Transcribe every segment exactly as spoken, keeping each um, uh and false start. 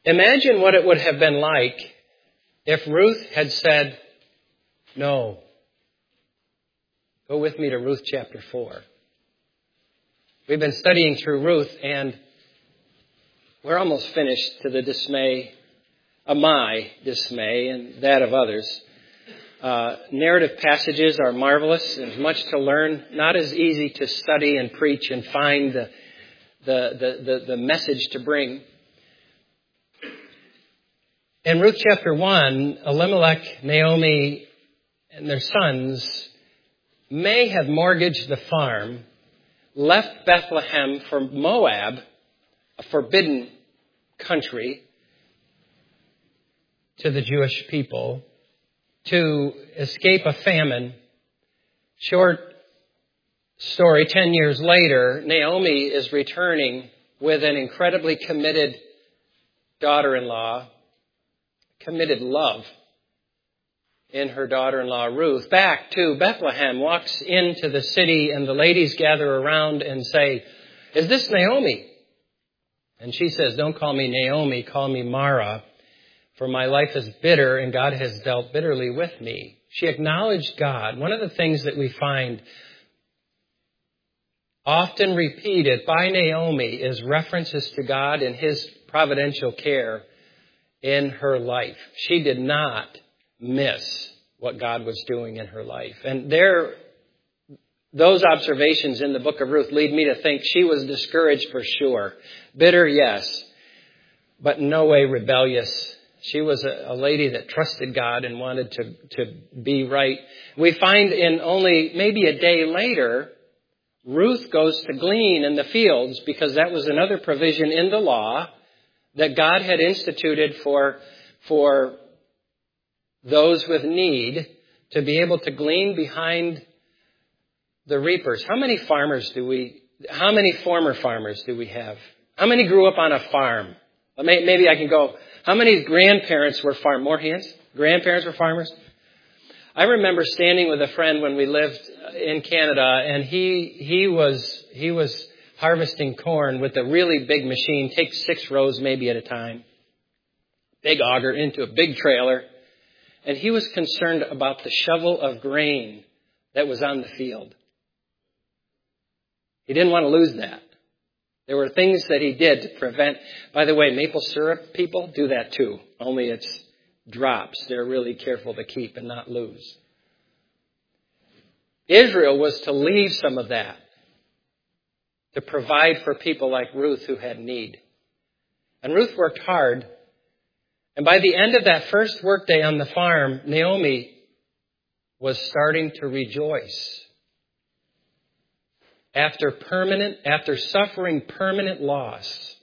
Imagine what it would have been like if Ruth had said, no. Go with me to Ruth chapter four. We've been studying through Ruth, and we're almost finished, to the dismay, of my dismay and that of others. Uh, narrative passages are marvelous. There's much to learn. Not as easy to study and preach and find the the the, the, the message to bring. In Ruth chapter one, Elimelech, Naomi, and their sons may have mortgaged the farm, left Bethlehem for Moab, a forbidden country to the Jewish people, to escape a famine. Short story, ten years later, Naomi is returning with an incredibly committed daughter-in-law, committed love in her daughter-in-law Ruth, back to Bethlehem, walks into the city, and the ladies gather around and say, is this Naomi? And she says, don't call me Naomi, call me Mara, for my life is bitter and God has dealt bitterly with me. She acknowledged God. One of the things that we find often repeated by Naomi is references to God and His providential care in her life. She did not miss what God was doing in her life. And there, those observations in the book of Ruth lead me to think she was discouraged for sure. Bitter, yes, but in no way rebellious. She was a, a lady that trusted God and wanted to, to be right. We find in only maybe a day later, Ruth goes to glean in the fields, because that was another provision in the law that God had instituted for, for those with need to be able to glean behind the reapers. How many farmers do we, how many former farmers do we have? How many grew up on a farm? Maybe I can go, how many grandparents were farm? More hands? Grandparents were farmers? I remember standing with a friend when we lived in Canada, and he, he was, he was harvesting corn with a really big machine, takes six rows maybe at a time. Big auger into a big trailer. And he was concerned about the shovel of grain that was on the field. He didn't want to lose that. There were things that he did to prevent. By the way, maple syrup people do that too. Only it's drops. They're really careful to keep and not lose. Israel was to leave some of that to provide for people like Ruth who had need. And Ruth worked hard. And by the end of that first workday on the farm, Naomi was starting to rejoice. After permanent, after suffering permanent loss,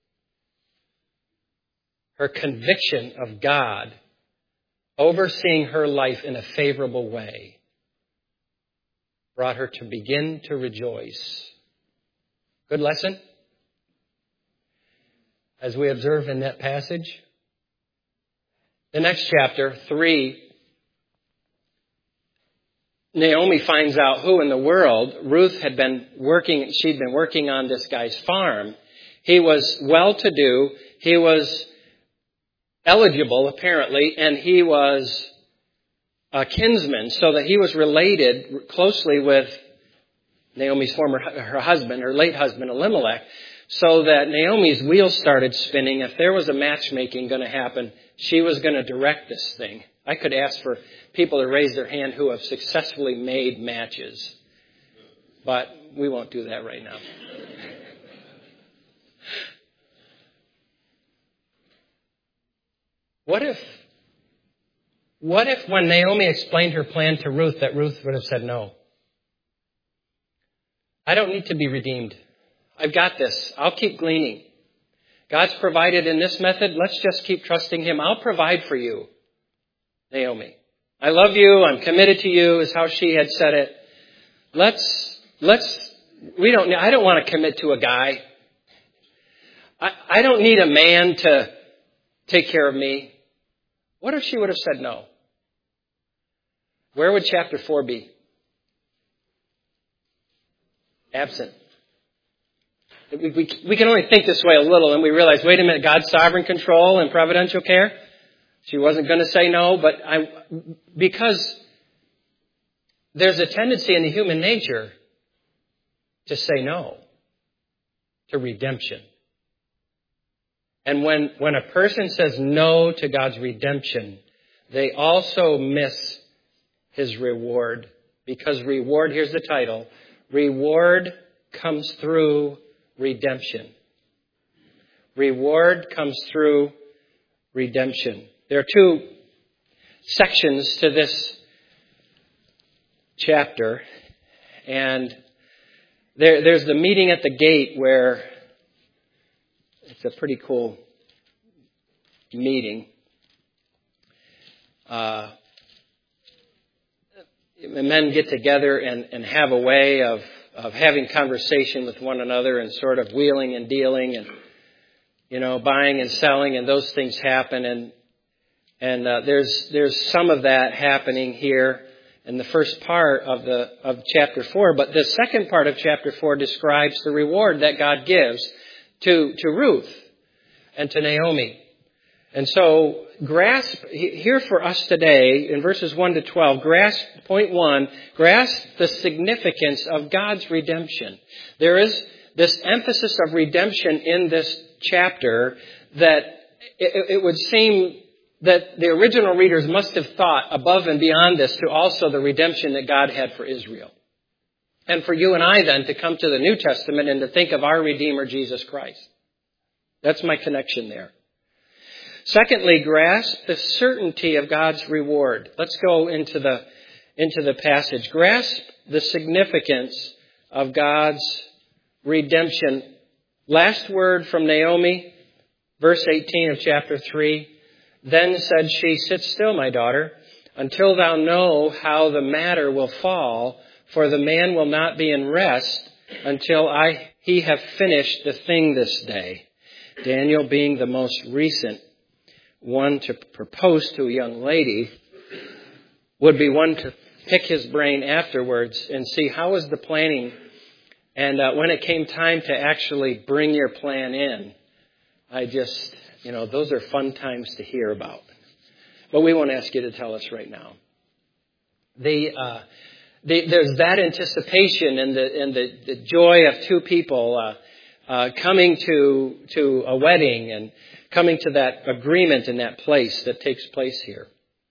her conviction of God overseeing her life in a favorable way brought her to begin to rejoice. Good lesson? As we observe in that passage. The next chapter, three, Naomi finds out who in the world Ruth had been working, she'd been working on this guy's farm. He was well-to-do, he was eligible apparently, and he was a kinsman, so that he was related closely with Naomi's former, her husband, her late husband, Elimelech, so that Naomi's wheels started spinning. If there was a matchmaking going to happen, she was going to direct this thing. I could ask for people to raise their hand who have successfully made matches, but we won't do that right now. What if, what if when Naomi explained her plan to Ruth, that Ruth would have said no? I don't need to be redeemed. I've got this. I'll keep gleaning. God's provided in this method. Let's just keep trusting Him. I'll provide for you, Naomi. I love you. I'm committed to you, is how she had said it. Let's, let's, we don't, I don't want to commit to a guy. I, I don't need a man to take care of me. What if she would have said no? Where would chapter four be? Absent. We, we, we can only think this way a little, and we realize, wait a minute, God's sovereign control and providential care? She wasn't going to say no, but I, because there's a tendency in the human nature to say no to redemption. And when, when a person says no to God's redemption, they also miss His reward. Because reward, here's the title, reward comes through redemption. Reward comes through redemption. There are two sections to this chapter, and there, there's the meeting at the gate where it's a pretty cool meeting. Uh, men get together and, and have a way of, of having conversation with one another and sort of wheeling and dealing and, you know, buying and selling, and those things happen. And and uh, there's there's some of that happening here in the first part of the of chapter four. But the second part of chapter four describes the reward that God gives to to Ruth and to Naomi. And so grasp here for us today in verses one to twelve, grasp, point one, grasp the significance of God's redemption. There is this emphasis of redemption in this chapter that it, it would seem that the original readers must have thought above and beyond this to also the redemption that God had for Israel. And for you and I then to come to the New Testament and to think of our Redeemer, Jesus Christ. That's my connection there. Secondly, grasp the certainty of God's reward. Let's go into the, into the passage. Grasp the significance of God's redemption. Last word from Naomi, verse eighteen of chapter three. Then said she, sit still, my daughter, until thou know how the matter will fall, for the man will not be in rest until I he have finished the thing this day. Daniel being the most recent one to propose to a young lady would be one to pick his brain afterwards and see how was the planning. And uh, when it came time to actually bring your plan in, I just, you know, those are fun times to hear about. But we won't ask you to tell us right now. The, uh, the there's that anticipation and the and the, the joy of two people uh, uh, coming to to a wedding and coming to that agreement in that place that takes place here.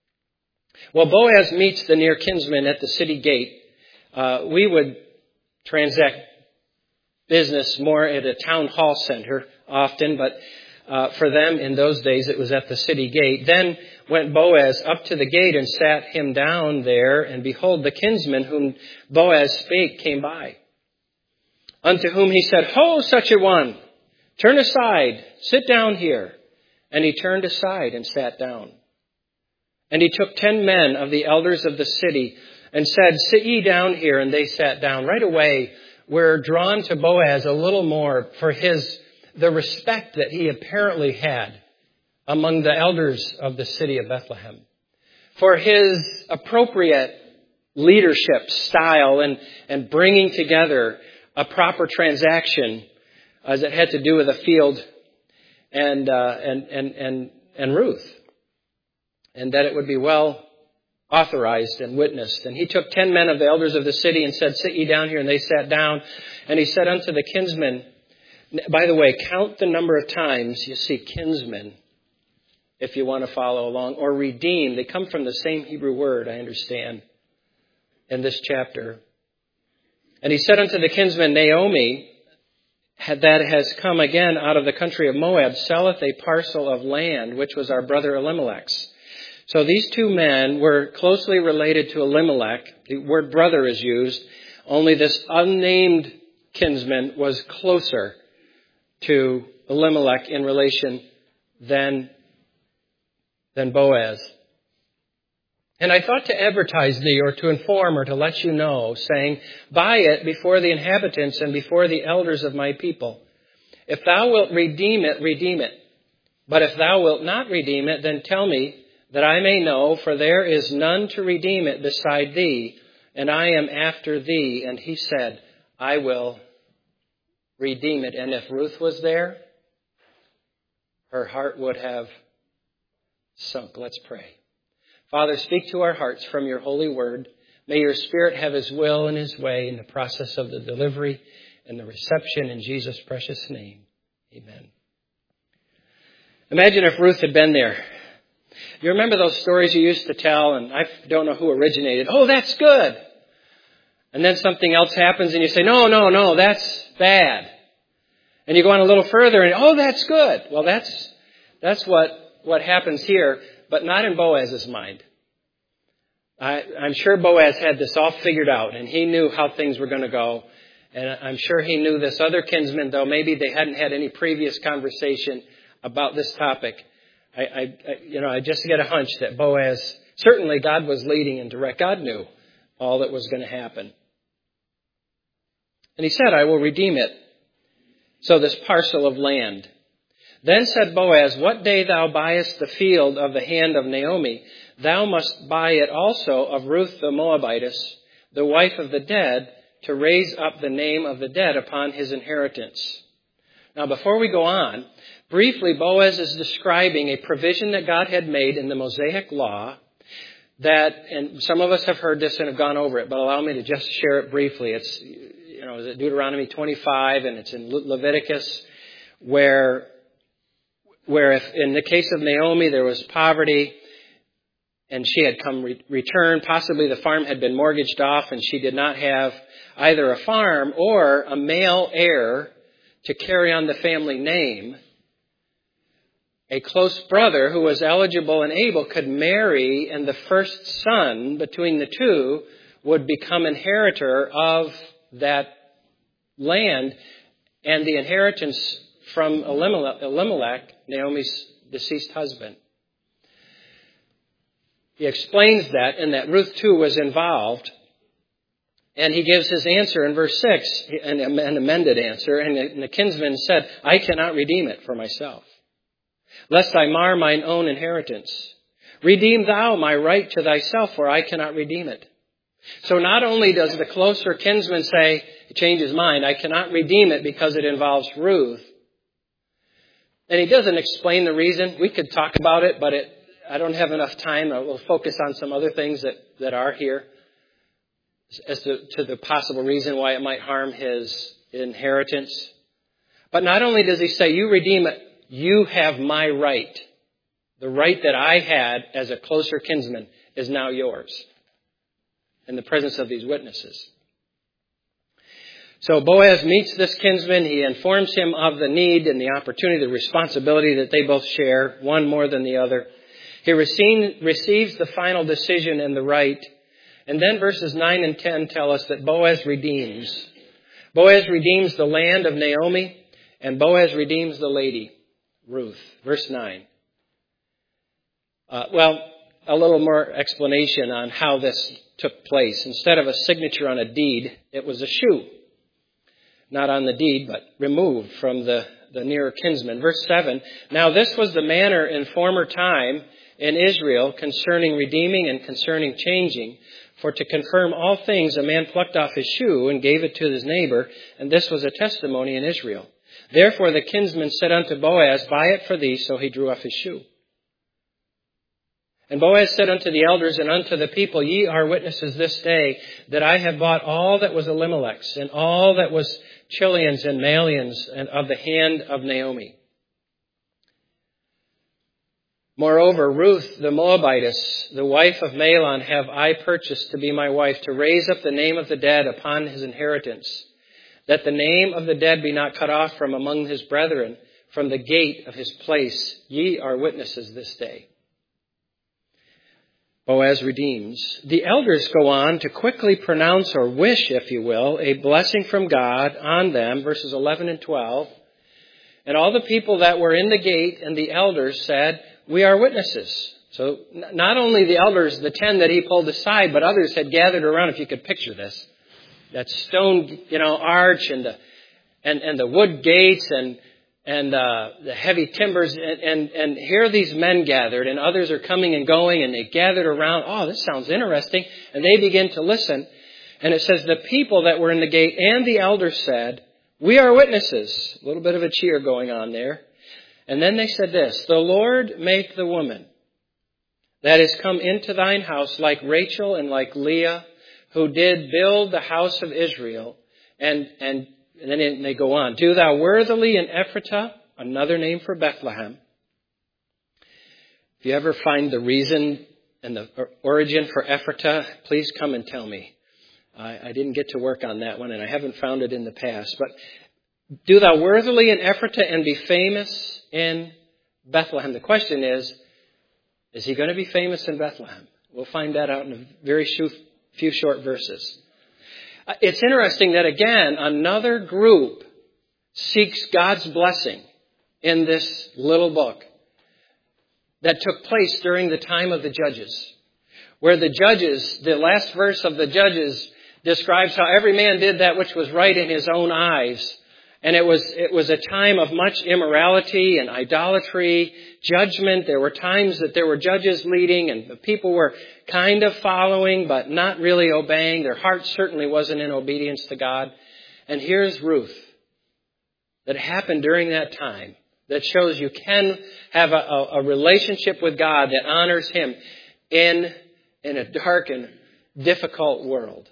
Well, Boaz meets the near kinsman at the city gate. Uh, we would transact business more at a town hall center often, but uh, for them in those days it was at the city gate. Then went Boaz up to the gate and sat him down there, and behold, the kinsman whom Boaz spake came by. Unto whom he said, Ho, such a one! Turn aside, sit down here. And he turned aside and sat down. And he took ten men of the elders of the city and said, Sit ye down here. And they sat down. Right away, we're drawn to Boaz a little more for his the respect that he apparently had among the elders of the city of Bethlehem. For his appropriate leadership style and, and bringing together a proper transaction as it had to do with a field and, uh, and, and, and, and Ruth. And that it would be well authorized and witnessed. And he took ten men of the elders of the city and said, Sit ye down here. And they sat down. And he said unto the kinsmen, by the way, count the number of times you see kinsmen, if you want to follow along, or redeem. They come from the same Hebrew word, I understand, in this chapter. And he said unto the kinsman, Naomi, that has come again out of the country of Moab, selleth a parcel of land, which was our brother Elimelech's. So these two men were closely related to Elimelech. The word brother is used. Only this unnamed kinsman was closer to Elimelech in relation than, than Boaz. And I thought to advertise thee, or to inform, or to let you know, saying, Buy it before the inhabitants and before the elders of my people. If thou wilt redeem it, redeem it. But if thou wilt not redeem it, then tell me, that I may know, for there is none to redeem it beside thee, and I am after thee. And he said, I will redeem it. And if Ruth was there, her heart would have sunk. Let's pray. Father, speak to our hearts from your holy word. May your Spirit have his will and his way in the process of the delivery and the reception in Jesus' precious name. Amen. Imagine if Ruth had been there. You remember those stories you used to tell, and I don't know who originated. Oh, that's good. And then something else happens and you say, no, no, no, that's bad. And you go on a little further and, oh, that's good. Well, that's that's what, what happens here, but not in Boaz's mind. I, I'm sure Boaz had this all figured out, and he knew how things were going to go. And I'm sure he knew this other kinsman, though maybe they hadn't had any previous conversation about this topic. I, I, I you know, I just get a hunch that Boaz, certainly God was leading and direct. God knew all that was going to happen. And he said, I will redeem it. So this parcel of land. Then said Boaz, what day thou buyest the field of the hand of Naomi, thou must buy it also of Ruth the Moabitess, the wife of the dead, to raise up the name of the dead upon his inheritance. Now, before we go on, briefly, Boaz is describing a provision that God had made in the Mosaic Law that, and some of us have heard this and have gone over it, but allow me to just share it briefly. It's, you know, it's Deuteronomy twenty-five, and it's in Leviticus, where, where if in the case of Naomi there was poverty, and she had come re- returned, possibly the farm had been mortgaged off, and she did not have either a farm or a male heir to carry on the family name, a close brother who was eligible and able could marry, and the first son between the two would become inheritor of that land and the inheritance from Elimelech, Naomi's deceased husband. He explains that, and that Ruth too was involved. And he gives his answer in verse six, an amended answer. And the kinsman said, I cannot redeem it for myself, lest I mar mine own inheritance. Redeem thou my right to thyself, for I cannot redeem it. So not only does the closer kinsman say, change his mind, I cannot redeem it because it involves Ruth. And he doesn't explain the reason. We could talk about it, but it, I don't have enough time. We'll focus on some other things that, that are here as to, to the possible reason why it might harm his inheritance. But not only does he say, you redeem it, you have my right. The right that I had as a closer kinsman is now yours in the presence of these witnesses. So Boaz meets this kinsman. He informs him of the need and the opportunity, the responsibility that they both share, one more than the other. He receives the final decision and the right. And then verses nine and ten tell us that Boaz redeems. Boaz redeems the land of Naomi, and Boaz redeems the lady, Ruth. Verse nine. Uh, well, a little more explanation on how this took place. Instead of a signature on a deed, it was a shoe. Not on the deed, but removed from the, the nearer kinsman. Verse seven, now this was the manner in former time in Israel concerning redeeming and concerning changing. For to confirm all things, a man plucked off his shoe and gave it to his neighbor, and this was a testimony in Israel. Therefore the kinsman said unto Boaz, buy it for thee, so he drew off his shoe. And Boaz said unto the elders and unto the people, ye are witnesses this day that I have bought all that was Elimelech's and all that was Chilion's and Malion's and of the hand of Naomi. Moreover, Ruth the Moabitess, the wife of Mahlon, have I purchased to be my wife, to raise up the name of the dead upon his inheritance, that the name of the dead be not cut off from among his brethren, from the gate of his place. Ye are witnesses this day. Boaz redeems. The elders go on to quickly pronounce, or wish, if you will, a blessing from God on them, verses eleven and twelve. And all the people that were in the gate and the elders said, we are witnesses. So not only the elders, the ten that he pulled aside, but others had gathered around, if you could picture this. That stone, you know, arch and the, and, and the wood gates and, and, uh, the heavy timbers. And, and, and here these men gathered, and others are coming and going, and they gathered around. Oh, this sounds interesting. And they begin to listen. And it says the people that were in the gate and the elders said, We are witnesses. A little bit of a cheer going on there. And then they said this, the Lord make the woman that is come into thine house like Rachel and like Leah, who did build the house of Israel. And, and, and then they go on. Do thou worthily in Ephratah, another name for Bethlehem. If you ever find the reason and the origin for Ephratah, please come and tell me. I, I didn't get to work on that one, and I haven't found it in the past. But do thou worthily in Ephratah and be famous in Bethlehem. The question is, is he going to be famous in Bethlehem? We'll find that out in a very few short verses. It's interesting that, again, another group seeks God's blessing in this little book that took place during the time of the Judges, where the Judges, the last verse of the Judges describes how every man did that which was right in his own eyes. And it was, it was a time of much immorality and idolatry, judgment. There were times that there were judges leading and the people were kind of following, but not really obeying. Their heart certainly wasn't in obedience to God. And here's Ruth that happened during that time that shows you can have a, a, a relationship with God that honors Him in, in a dark and difficult world.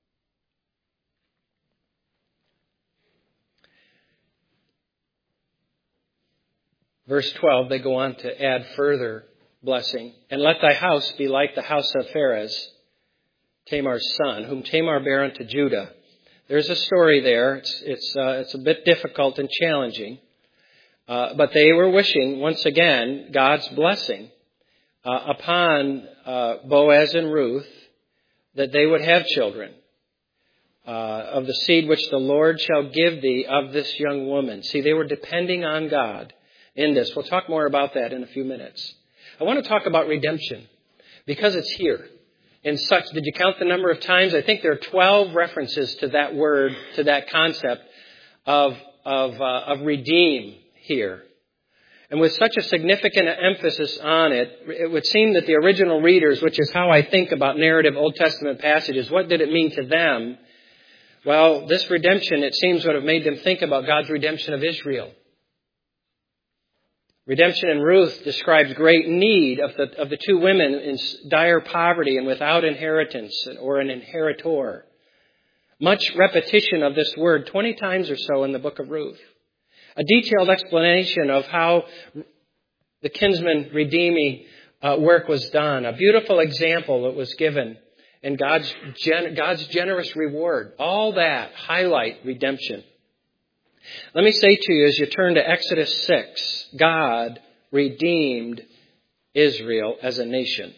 Verse twelve, they go on to add further blessing. And let thy house be like the house of Pharez, Tamar's son, whom Tamar bare unto Judah. There's a story there. It's, it's, uh, it's a bit difficult and challenging. Uh, but they were wishing, once again, God's blessing uh, upon uh, Boaz and Ruth, that they would have children. Uh, of the seed which the Lord shall give thee of this young woman. See, they were depending on God in this. We'll talk more about that in a few minutes. I want to talk about redemption because it's here. In such, did you count the number of times? I think there are twelve references to that word, to that concept of of, uh, of redeem here. And with such a significant emphasis on it, it would seem that the original readers, which is how I think about narrative Old Testament passages, what did it mean to them? Well, this redemption, it seems, would have made them think about God's redemption of Israel. Redemption in Ruth describes great need of the, of the two women in dire poverty and without inheritance or an inheritor. Much repetition of this word, twenty times or so in the book of Ruth. A detailed explanation of how the kinsman redeeming uh, work was done. A beautiful example that was given and God's, gen- God's generous reward. All that highlight redemption. Let me say to you as you turn to Exodus six, God redeemed Israel as a nation.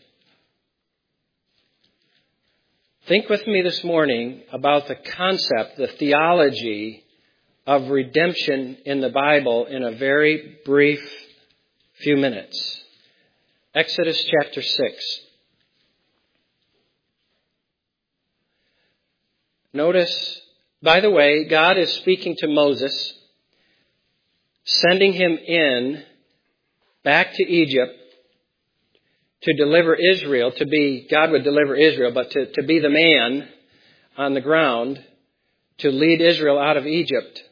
Think with me this morning about the concept, the theology of redemption in the Bible in a very brief few minutes. Exodus chapter six. Notice, by the way, God is speaking to Moses, sending him in back to Egypt to deliver Israel, to be, God would deliver Israel, but to, to be the man on the ground to lead Israel out of Egypt.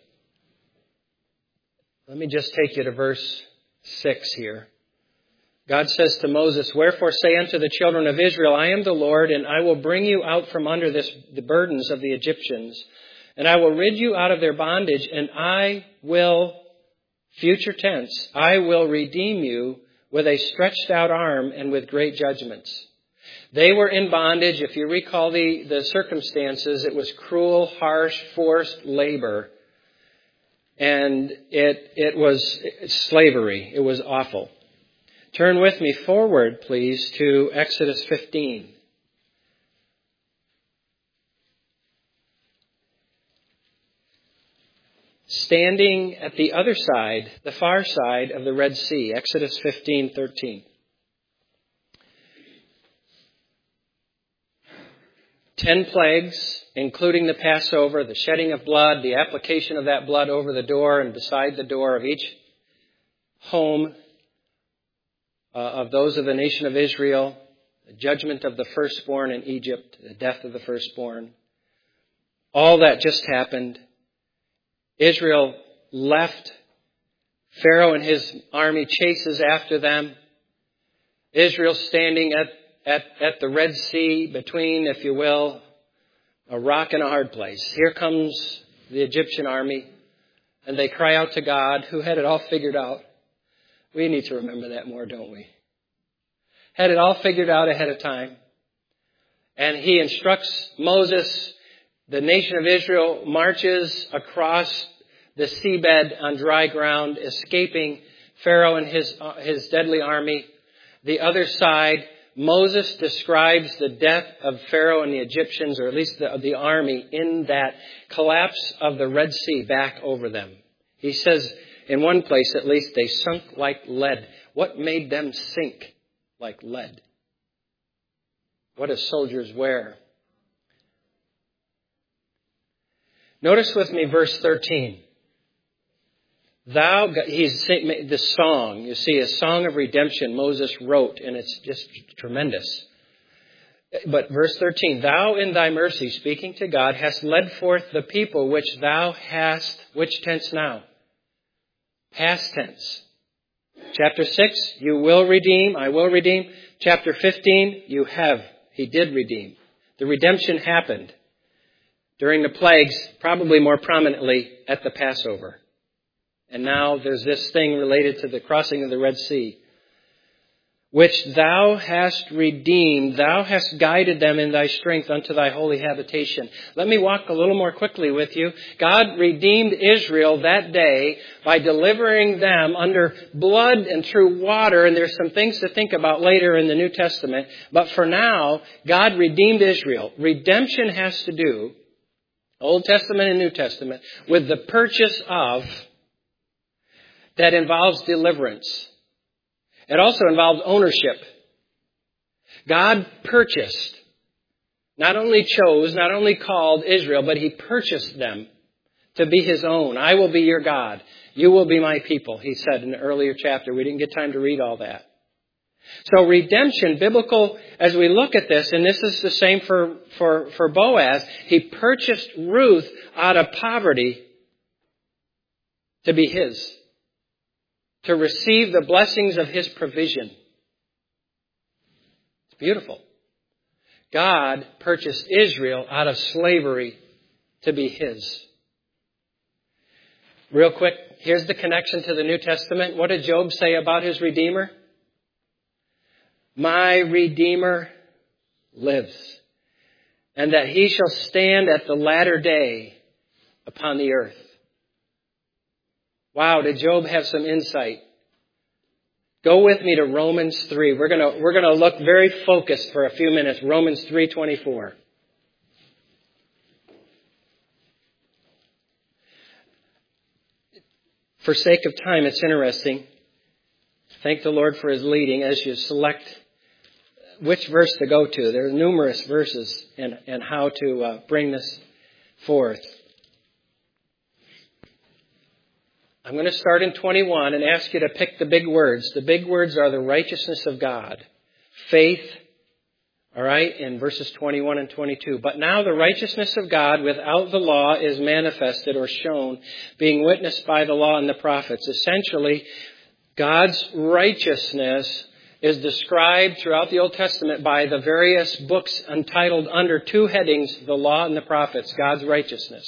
Let me just take you to verse six here. God says to Moses, wherefore say unto the children of Israel, I am the Lord, and I will bring you out from under this, the burdens of the Egyptians. And I will rid you out of their bondage, and I will, future tense, I will redeem you with a stretched out arm and with great judgments. They were in bondage. If you recall the, the circumstances, it was cruel, harsh, forced labor. And it, it was slavery. It was awful. Turn with me forward, please, to Exodus fifteen. Standing at the other side, the far side of the Red Sea, Exodus fifteen thirteen. Ten plagues, including the Passover, the shedding of blood, the application of that blood over the door and beside the door of each home uh, of those of the nation of Israel, the judgment of the firstborn in Egypt, the death of the firstborn. All that just happened. Israel left. Pharaoh and his army chases after them. Israel standing at, at, at the Red Sea between, if you will, a rock and a hard place. Here comes the Egyptian army, and they cry out to God, who had it all figured out. We need to remember that more, don't we? Had it all figured out ahead of time. And he instructs Moses. The nation of Israel marches across the seabed on dry ground, escaping Pharaoh and his, uh, his deadly army. The other side, Moses describes the death of Pharaoh and the Egyptians, or at least the, the army, in that collapse of the Red Sea back over them. He says, in one place at least, they sunk like lead. What made them sink like lead? What do soldiers wear? Notice with me verse thirteen. Thou, he's saying this song, you see, a song of redemption Moses wrote, and it's just tremendous. But verse thirteen, thou in thy mercy, speaking to God, hast led forth the people which thou hast, which tense now? Past tense. Chapter six, you will redeem, I will redeem. Chapter fifteen, you have, he did redeem. The redemption happened during the plagues, probably more prominently at the Passover. And now there's this thing related to the crossing of the Red Sea. Which thou hast redeemed, thou hast guided them in thy strength unto thy holy habitation. Let me walk a little more quickly with you. God redeemed Israel that day by delivering them under blood and through water. And there's some things to think about later in the New Testament. But for now, God redeemed Israel. Redemption has to do, Old Testament and New Testament, with the purchase of, that involves deliverance. It also involves ownership. God purchased, not only chose, not only called Israel, but he purchased them to be his own. I will be your God. You will be my people, he said in the earlier chapter. We didn't get time to read all that. So redemption, biblical, as we look at this, and this is the same for, for, for Boaz, he purchased Ruth out of poverty to be his, to receive the blessings of his provision. It's beautiful. God purchased Israel out of slavery to be his. Real quick, here's the connection to the New Testament. What did Job say about his Redeemer? My Redeemer lives, and that he shall stand at the latter day upon the earth. Wow, did Job have some insight? Go with me to Romans three. We're going to we're going to look very focused for a few minutes. Romans three twenty-four. For sake of time, it's interesting. Thank the Lord for his leading as you select which verse to go to. There are numerous verses and and how to uh, bring this forth. I'm going to start in twenty-one and ask you to pick the big words. The big words are the righteousness of God, faith, all right, in verses twenty-one and twenty-two. But now the righteousness of God without the law is manifested or shown, being witnessed by the law and the prophets. Essentially, God's righteousness is described throughout the Old Testament by the various books entitled under two headings, the law and the prophets, God's righteousness.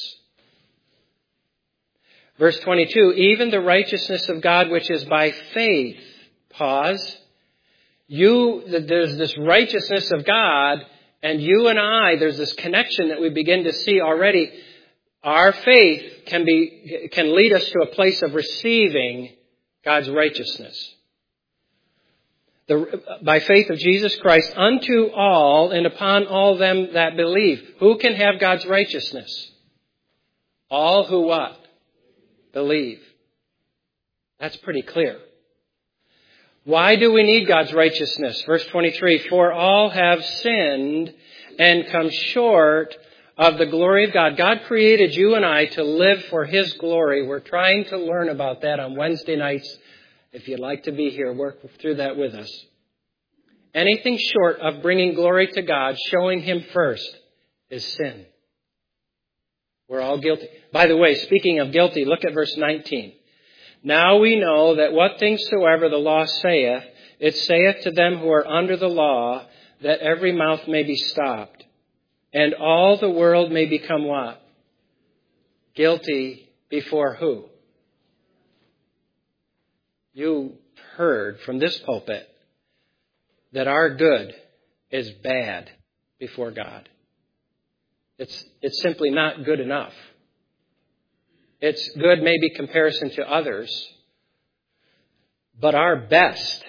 Verse twenty-two, even the righteousness of God which is by faith. Pause. You, there's this righteousness of God, and you and I, there's this connection that we begin to see already. Our faith can be, can lead us to a place of receiving God's righteousness. The, by faith of Jesus Christ unto all and upon all them that believe. Who can have God's righteousness? All who what? Believe. That's pretty clear. Why do we need God's righteousness? Verse twenty-three, for all have sinned and come short of the glory of God. God created you and I to live for his glory. We're trying to learn about that on Wednesday nights. If you'd like to be here, work through that with us. Anything short of bringing glory to God, showing him first, is sin. We're all guilty. By the way, speaking of guilty, look at verse nineteen. Now we know that what things soever the law saith, it saith to them who are under the law, that every mouth may be stopped, and all the world may become what? Guilty before who? You heard from this pulpit that our good is bad before God. It's, it's simply not good enough. It's good maybe comparison to others, but our best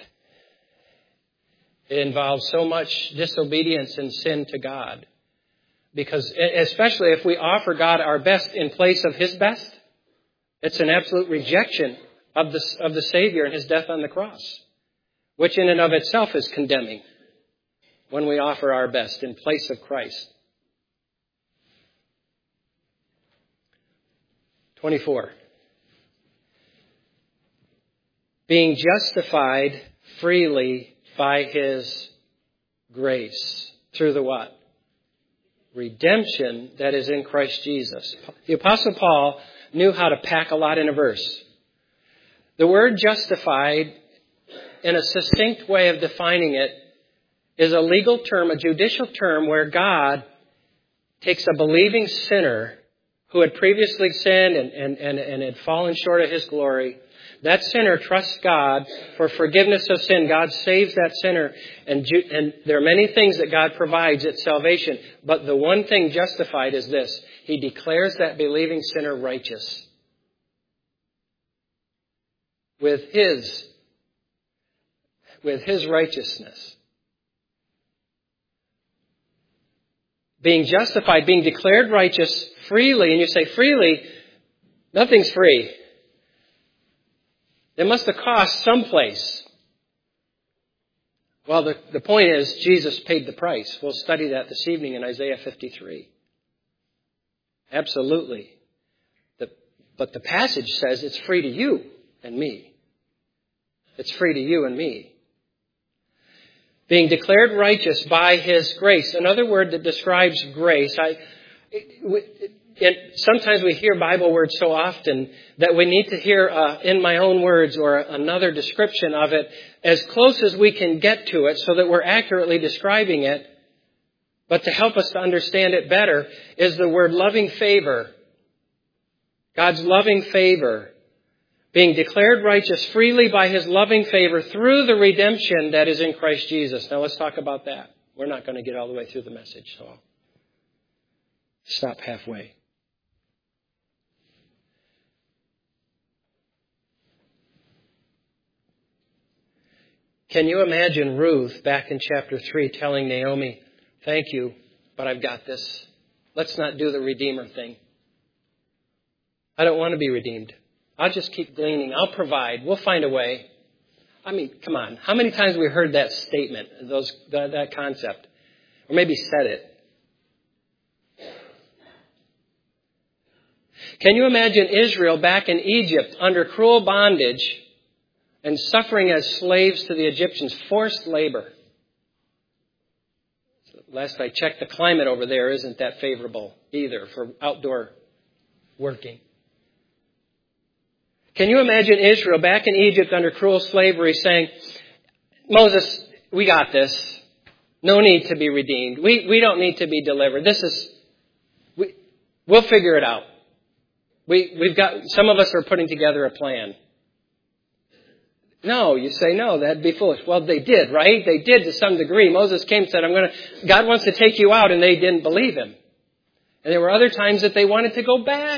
involves so much disobedience and sin to God. Because especially if we offer God our best in place of His best, it's an absolute rejection of the, of the Savior and His death on the cross, which in and of itself is condemning when we offer our best in place of Christ. twenty-four. Being justified freely by His grace through the what? Redemption that is in Christ Jesus. The Apostle Paul knew how to pack a lot in a verse. The word justified, in a succinct way of defining it, is a legal term, a judicial term, where God takes a believing sinner who had previously sinned and, and, and, and had fallen short of His glory. That sinner trusts God for forgiveness of sin. God saves that sinner. And, ju- and there are many things that God provides at salvation. But the one thing justified is this. He declares that believing sinner righteous. With His, with His righteousness. Being justified, being declared righteous freely. And you say freely, nothing's free. It must have cost someplace. Well, the, the point is, Jesus paid the price. We'll study that this evening in Isaiah fifty-three. Absolutely. The, but the passage says it's free to you and me. It's free to you and me. Being declared righteous by His grace. Another word that describes grace. I, it, it, sometimes we hear Bible words so often that we need to hear uh, in my own words or another description of it as close as we can get to it so that we're accurately describing it. But to help us to understand it better is the word loving favor. God's loving favor. Being declared righteous freely by His loving favor through the redemption that is in Christ Jesus. Now let's talk about that. We're not going to get all the way through the message, so I'll stop halfway. Can you imagine Ruth back in chapter three telling Naomi, thank you, but I've got this. Let's not do the Redeemer thing. I don't want to be redeemed. I'll just keep gleaning. I'll provide. We'll find a way. I mean, come on. How many times have we heard that statement, those, that, that concept? Or maybe said it. Can you imagine Israel back in Egypt under cruel bondage and suffering as slaves to the Egyptians, forced labor? Last I checked, the climate over there isn't that favorable either for outdoor working. Can you imagine Israel back in Egypt under cruel slavery saying, Moses, we got this. No need to be redeemed. We we don't need to be delivered. This is, we, we'll figure it out. We, we've got, some of us are putting together a plan. No, you say, no, that'd be foolish. Well, they did, right? They did to some degree. Moses came and said, I'm going to, God wants to take you out, and they didn't believe Him. And there were other times that they wanted to go back.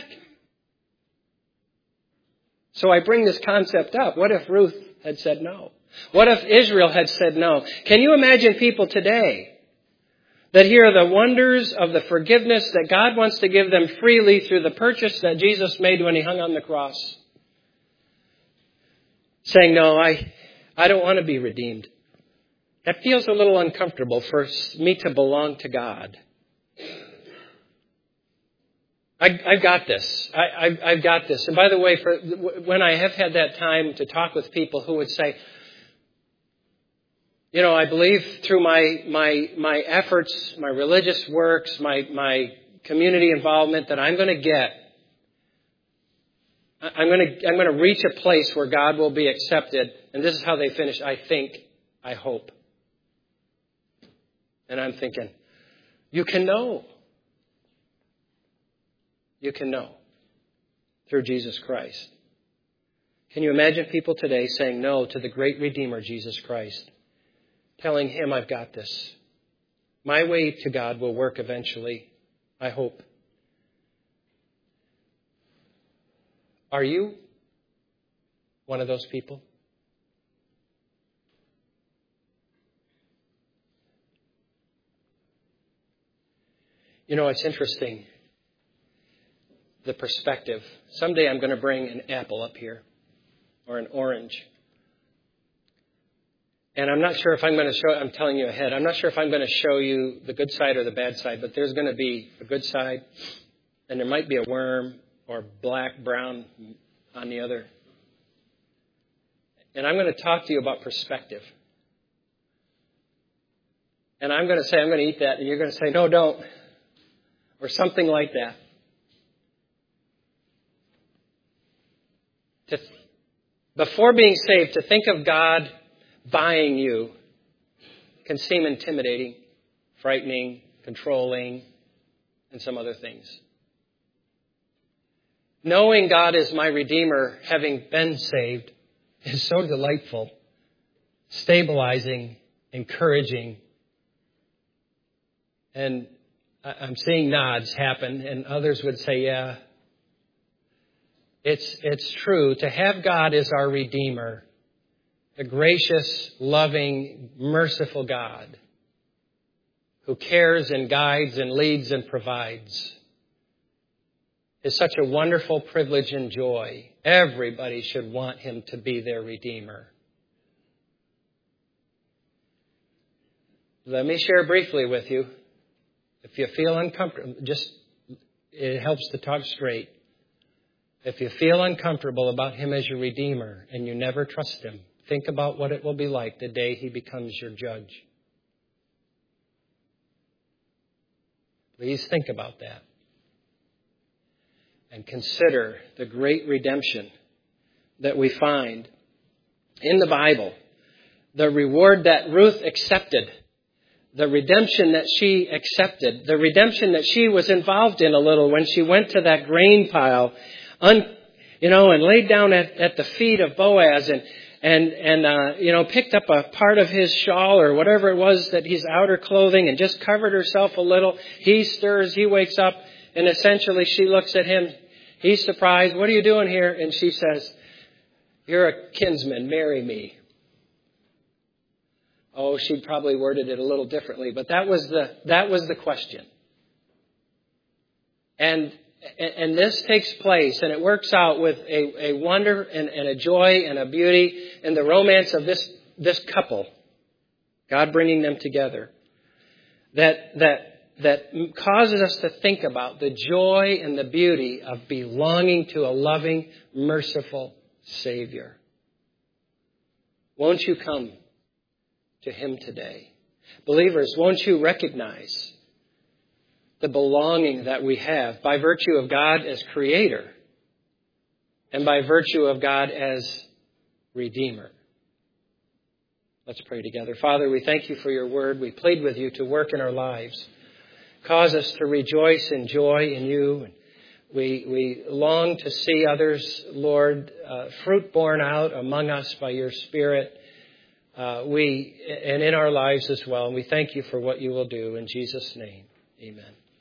So I bring this concept up. What if Ruth had said no? What if Israel had said no? Can you imagine people today that hear the wonders of the forgiveness that God wants to give them freely through the purchase that Jesus made when He hung on the cross? Saying, no, I, I don't want to be redeemed. That feels a little uncomfortable for me to belong to God. I, I've got this. I, I've, I've got this. And by the way, for when I have had that time to talk with people who would say, you know, I believe through my my my efforts, my religious works, my my community involvement that I'm going to get. I'm going to, I'm going to reach a place where God will be accepted. And this is how they finish. I think, I hope. And I'm thinking, you can know. You can know through Jesus Christ. Can you imagine people today saying no to the great Redeemer, Jesus Christ? Telling him, I've got this. My way to God will work eventually, I hope. Are you one of those people? You know, it's interesting, the perspective. Someday I'm going to bring an apple up here, or an orange. And I'm not sure if I'm going to show, I'm telling you ahead, I'm not sure if I'm going to show you the good side or the bad side, but there's going to be a good side, and there might be a worm or black, brown on the other. And I'm going to talk to you about perspective. And I'm going to say, I'm going to eat that, and you're going to say, no, don't. Or something like that. To, before being saved, to think of God buying you can seem intimidating, frightening, controlling, and some other things. Knowing God is my Redeemer, having been saved, is so delightful, stabilizing, encouraging. And I'm seeing nods happen, and others would say, yeah, it's, it's true. To have God as our Redeemer, the gracious, loving, merciful God who cares and guides and leads and provides, is such a wonderful privilege and joy. Everybody should want him to be their Redeemer. Let me share briefly with you. If you feel uncomfortable, just, it helps to talk straight. If you feel uncomfortable about him as your Redeemer and you never trust him, think about what it will be like the day he becomes your judge. Please think about that. And consider the great redemption that we find in the Bible. The reward that Ruth accepted. The redemption that she accepted. The redemption that she was involved in a little when she went to that grain pile, un, you know, and laid down at, at the feet of Boaz and, and, and uh, you know, picked up a part of his shawl or whatever it was that his outer clothing and just covered herself a little. He stirs, he wakes up, and essentially she looks at him. He's surprised. What are you doing here? And she says, you're a kinsman. Marry me. Oh, she probably worded it a little differently, but that was the, that was the question. And, and this takes place, and it works out with a, a wonder and, and a joy and a beauty and the romance of this, this couple. God bringing them together. That, that, that causes us to think about the joy and the beauty of belonging to a loving, merciful Savior. Won't you come to him today? Believers, won't you recognize the belonging that we have by virtue of God as Creator and by virtue of God as Redeemer? Let's pray together. Father, we thank you for your word. We plead with you to work in our lives. Cause us to rejoice in joy in you. We, we long to see others, Lord, uh, fruit borne out among us by your Spirit. Uh, we, and in our lives as well. And we thank you for what you will do. In Jesus' name, amen.